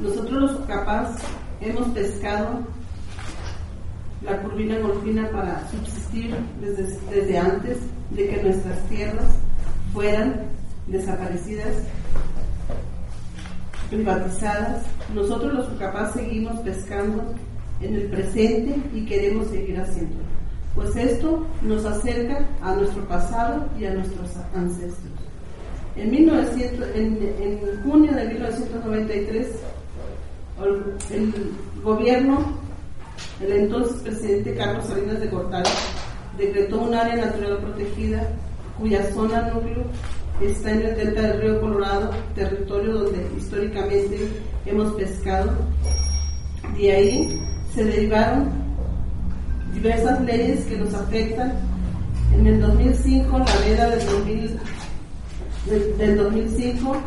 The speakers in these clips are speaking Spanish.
Nosotros los Ucapás hemos pescado la curvina golfina para subsistir desde antes de que nuestras tierras fueran desaparecidas, privatizadas. Nosotros los Ucapás seguimos pescando en el presente y queremos seguir haciéndolo, pues esto nos acerca a nuestro pasado y a nuestros ancestros. En junio de 1993, el gobierno, el entonces presidente Carlos Salinas de Gortari, decretó un área natural protegida cuya zona núcleo está en el delta del río Colorado, territorio donde históricamente hemos pescado. De ahí se derivaron diversas leyes que nos afectan. En el 2005, la veda del 2005,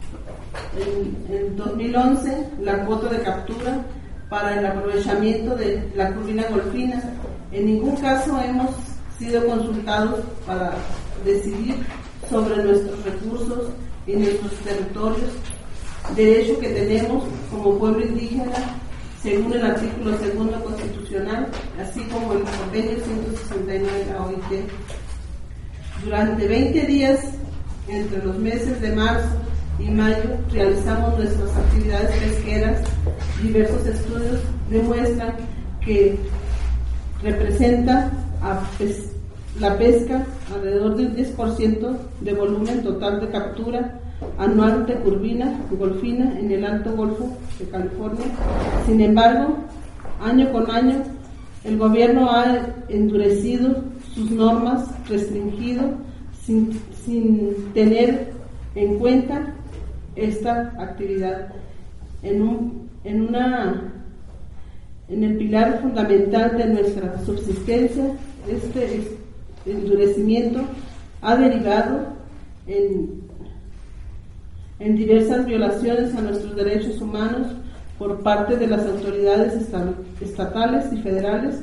en 2011, la cuota de captura para el aprovechamiento de la curvina golfina. En ningún caso hemos sido consultados para decidir sobre nuestros recursos y nuestros territorios, derecho que tenemos como pueblo indígena según el artículo 2 constitucional, así como el convenio 169 de la OIT. Durante 20 días, entre los meses de marzo y mayo, realizamos nuestras actividades pesqueras. Diversos estudios demuestran que representa la pesca alrededor del 10% de volumen total de captura anual de curvina golfina en el Alto Golfo de California. Sin embargo, año con año, el gobierno ha endurecido sus normas, restringido sin tener en cuenta esta actividad. En el pilar fundamental de nuestra subsistencia, este endurecimiento ha derivado en diversas violaciones a nuestros derechos humanos por parte de las autoridades estatales y federales,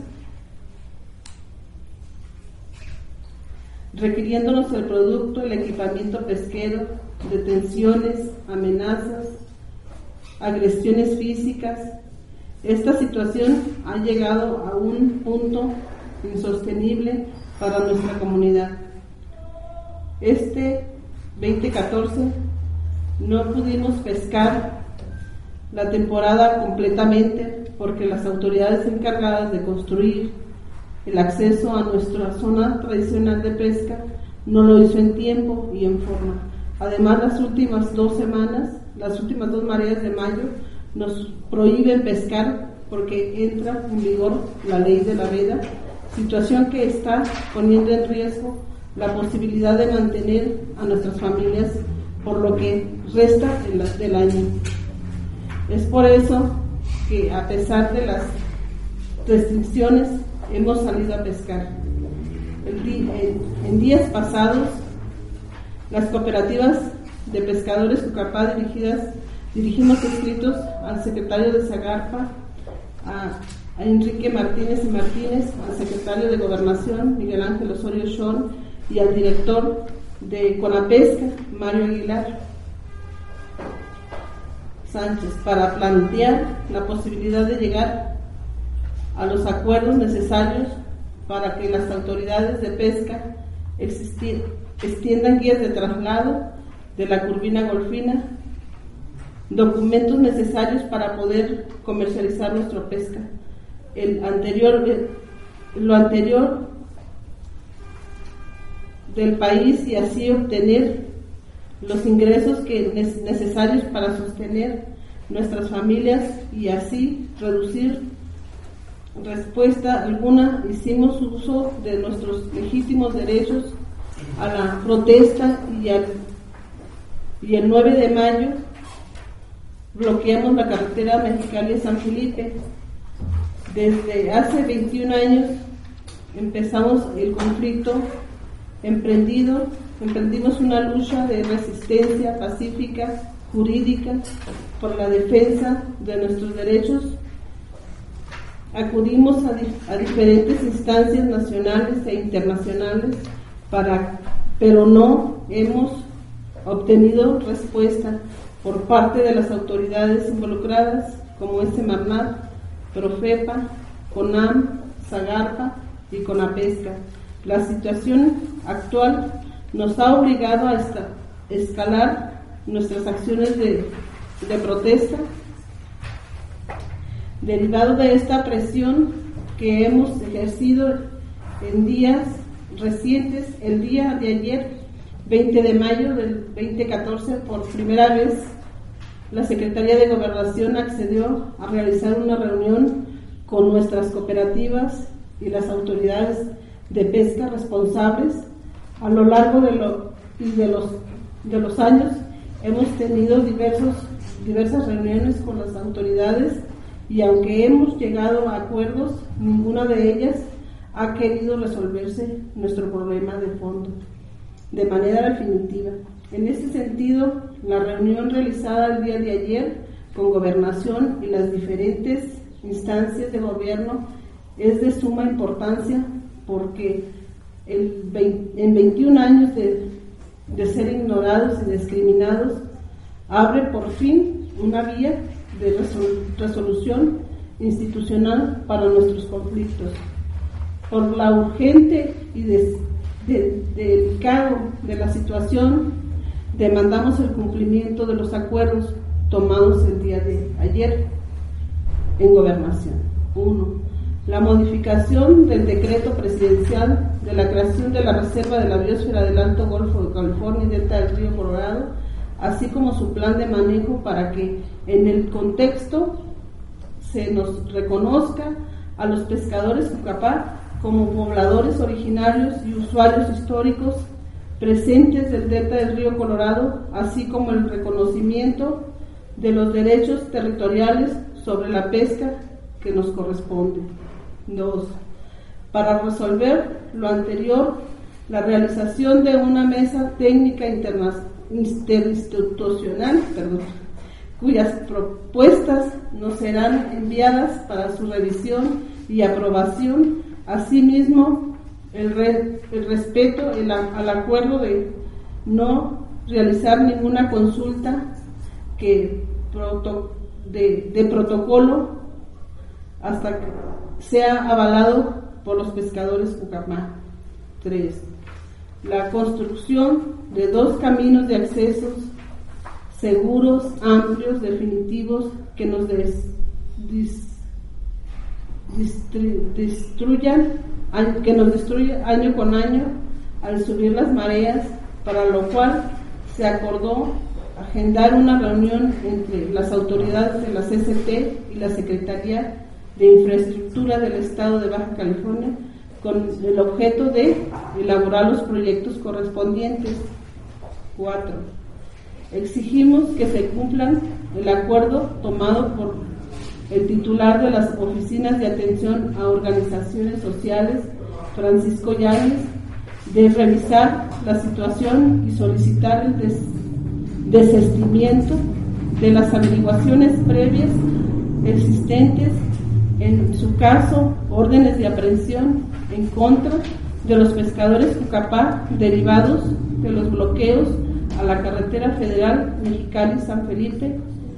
requiriéndonos el producto, el equipamiento pesquero, detenciones, amenazas, agresiones físicas. Esta situación ha llegado a un punto insostenible para nuestra comunidad. Este 2014 no pudimos pescar la temporada completamente porque las autoridades encargadas de construir el acceso a nuestra zona tradicional de pesca no lo hizo en tiempo y en forma. Además, las últimas 2 mareas de mayo nos prohíben pescar porque entra en vigor la ley de la veda, situación que está poniendo en riesgo la posibilidad de mantener a nuestras familias por lo que resta del año. Es por eso que, a pesar de las restricciones, hemos salido a pescar. En días pasados, las cooperativas de pescadores Ucapá dirigimos escritos al secretario de Zagarpa, a Enrique Martínez y Martínez, al secretario de Gobernación, Miguel Ángel Osorio Chón, y al director de Conapesca, Mario Aguilar Sánchez, para plantear la posibilidad de llegar a los acuerdos necesarios para que las autoridades de pesca extiendan guías de traslado de la curvina golfina, documentos necesarios para poder comercializar nuestra pesca. Lo anterior del país, y así obtener los ingresos necesarios para sostener nuestras familias y así reducir. Respuesta alguna, hicimos uso de nuestros legítimos derechos a la protesta y el 9 de mayo bloqueamos la carretera Mexicali-San Felipe. Desde hace 21 años empezamos el conflicto emprendimos una lucha de resistencia pacífica, jurídica, por la defensa de nuestros derechos. Acudimos a diferentes instancias nacionales e internacionales, pero no hemos obtenido respuesta. por parte de las autoridades involucradas, como es Semarnat, Profepa, CONAM, Zagarpa y CONAPESCA. La situación actual nos ha obligado a escalar nuestras acciones de protesta. Derivado de esta presión que hemos ejercido en días recientes, el día de ayer, 20 de mayo del 2014, por primera vez, la Secretaría de Gobernación accedió a realizar una reunión con nuestras cooperativas y las autoridades de pesca responsables. A lo largo de los años hemos tenido diversas reuniones con las autoridades y aunque hemos llegado a acuerdos, ninguna de ellas ha querido resolverse nuestro problema de fondo de manera definitiva. En este sentido, la reunión realizada el día de ayer con Gobernación y las diferentes instancias de gobierno es de suma importancia porque en 21 años de ser ignorados y discriminados, abre por fin una vía de resolución institucional para nuestros conflictos. Por la urgente y delicado de la situación, demandamos el cumplimiento de los acuerdos tomados el día de ayer en Gobernación. 1. La modificación del decreto presidencial de la creación de la Reserva de la Biosfera del Alto Golfo de California y Delta del Río Colorado, así como su plan de manejo para que en el contexto se nos reconozca a los pescadores Cucapá como pobladores originarios y usuarios históricos presentes del delta del río Colorado, así como el reconocimiento de los derechos territoriales sobre la pesca que nos corresponde. 2. Para resolver lo anterior, la realización de una mesa técnica interinstitucional, cuyas propuestas nos serán enviadas para su revisión y aprobación. Asimismo, el respeto al acuerdo de no realizar ninguna consulta de protocolo hasta que sea avalado por los pescadores Cucapá. 3. La construcción de 2 caminos de accesos seguros, amplios, definitivos, que nos destruyan año con año al subir las mareas, para lo cual se acordó agendar una reunión entre las autoridades de la CCT y la Secretaría de Infraestructura del Estado de Baja California con el objeto de elaborar los proyectos correspondientes. 4. Exigimos que se cumplan el acuerdo tomado por el titular de las oficinas de atención a organizaciones sociales, Francisco Yáñez, de revisar la situación y solicitar el desistimiento de las averiguaciones previas existentes, en su caso, órdenes de aprehensión en contra de los pescadores Cucapá derivados de los bloqueos a la carretera federal Mexicali-San Felipe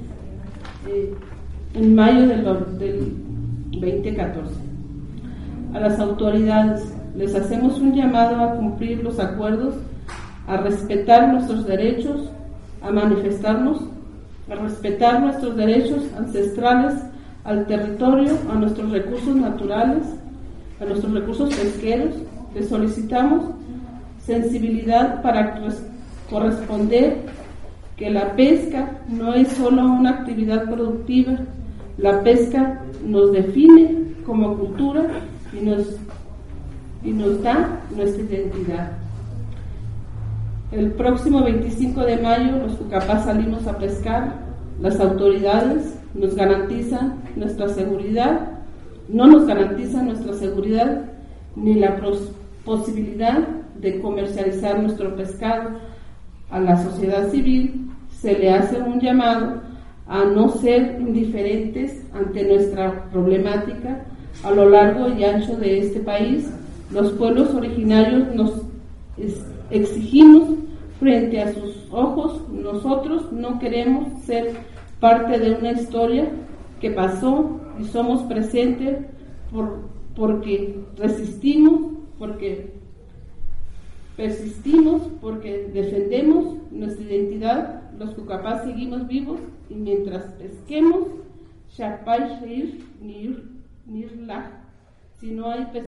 en mayo del 2014. A las autoridades les hacemos un llamado a cumplir los acuerdos, a respetar nuestros derechos, a manifestarnos, a respetar nuestros derechos ancestrales al territorio, a nuestros recursos naturales, a nuestros recursos pesqueros. Les solicitamos sensibilidad para corresponder que la pesca no es solo una actividad productiva. La pesca nos define como cultura y nos da nuestra identidad. El próximo 25 de mayo los Cucapá salimos a pescar. Las autoridades nos garantizan nuestra seguridad, no nos garantizan nuestra seguridad ni la posibilidad de comercializar nuestro pescado. A la sociedad civil se le hace un llamado a no ser indiferentes ante nuestra problemática. A lo largo y ancho de este país, los pueblos originarios nos exigimos frente a sus ojos. Nosotros no queremos ser parte de una historia que pasó y somos presentes porque resistimos, porque persistimos, porque defendemos nuestra identidad. Los Cucapás seguimos vivos y mientras pesquemos, Shapay Shir Nirlah, si no hay